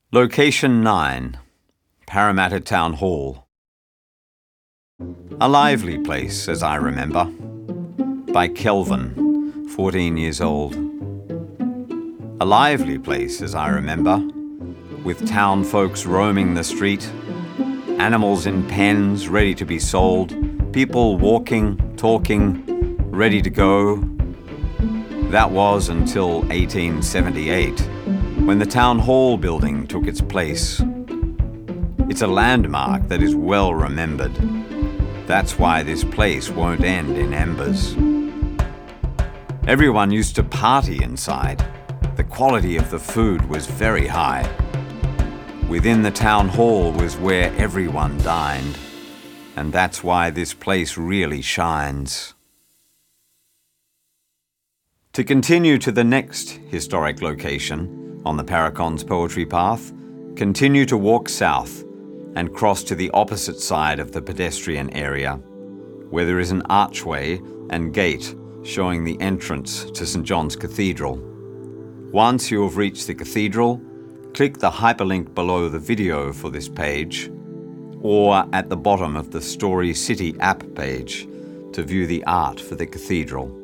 Location 9, Parramatta Town Hall. A lively place, as I remember. By Kelvin, 14 years old. A lively place, as I remember, with town folks roaming the street, animals in pens ready to be sold, people walking, talking, ready to go. That was until 1878, when the Town Hall building took its place. It's a landmark that is well remembered. That's why this place won't end in embers. Everyone used to party inside. The quality of the food was very high. Within the Town Hall was where everyone dined, and that's why this place really shines. To continue to the next historic location on the Paracons Poetry Path, continue to walk south and cross to the opposite side of the pedestrian area, where there is an archway and gate showing the entrance to St John's Cathedral. Once you have reached the cathedral, click the hyperlink below the video for this page, or at the bottom of the Story City app page to view the art for the cathedral.